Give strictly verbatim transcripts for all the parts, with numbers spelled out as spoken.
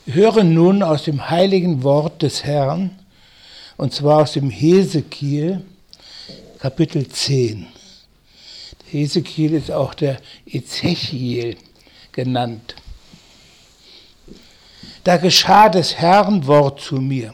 Wir hören nun aus dem heiligen Wort des Herrn, und zwar aus dem Hesekiel, Kapitel zehn. Der Hesekiel ist auch der Ezechiel genannt. Da geschah des Herrn Wort zu mir.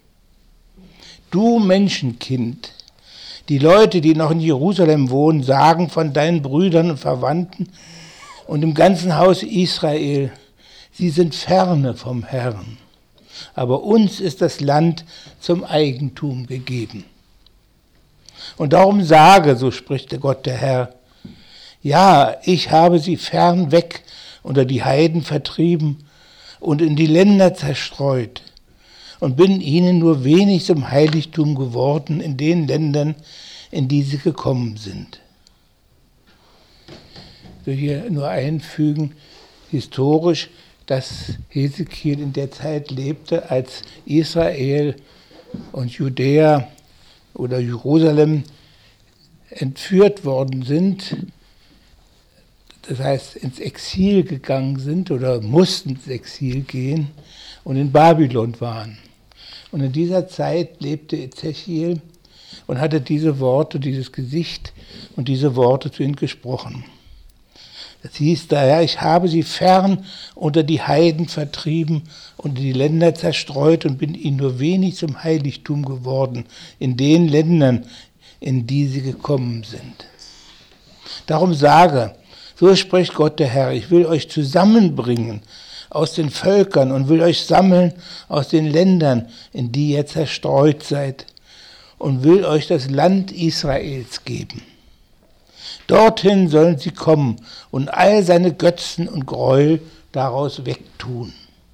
Du Menschenkind, die Leute, die noch in Jerusalem wohnen, sagen von deinen Brüdern und Verwandten und im ganzen Haus Israel, sie sind ferne vom Herrn, aber uns ist das Land zum Eigentum gegeben. Und darum sage, so spricht der Gott der Herr, ja, ich habe sie fern weg unter die Heiden vertrieben und in die Länder zerstreut und bin ihnen nur wenig zum Heiligtum geworden in den Ländern, in die sie gekommen sind. Ich will hier nur einfügen, historisch, dass Hesekiel in der Zeit lebte, als Israel und Judäa oder Jerusalem entführt worden sind, das heißt ins Exil gegangen sind oder mussten ins Exil gehen und in Babylon waren. Und in dieser Zeit lebte Ezechiel und hatte diese Worte, dieses Gesicht und diese Worte zu ihnen gesprochen. Das hieß daher, ich habe sie fern unter die Heiden vertrieben und in die Länder zerstreut und bin ihnen nur wenig zum Heiligtum geworden in den Ländern, in die sie gekommen sind. Darum sage, so spricht Gott der Herr, ich will euch zusammenbringen aus den Völkern und will euch sammeln aus den Ländern, in die ihr zerstreut seid, und will euch das Land Israels geben. Dorthin sollen sie kommen und all seine Götzen und Gräuel daraus wegtun.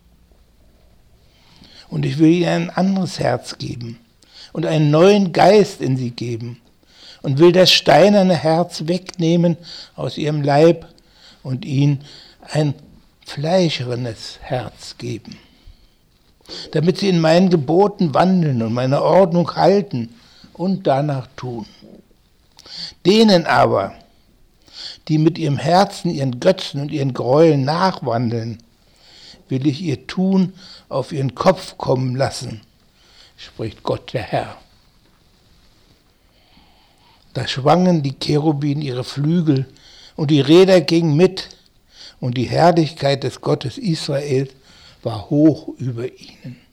Und ich will ihnen ein anderes Herz geben und einen neuen Geist in sie geben und will das steinerne Herz wegnehmen aus ihrem Leib und ihnen ein fleischendes Herz geben, damit sie in meinen Geboten wandeln und meine Ordnung halten und danach tun. Denen aber, die mit ihrem Herzen ihren Götzen und ihren Gräueln nachwandeln, will ich ihr Tun auf ihren Kopf kommen lassen, spricht Gott der Herr. Da schwangen die Cherubin ihre Flügel und die Räder gingen mit und die Herrlichkeit des Gottes Israels war hoch über ihnen.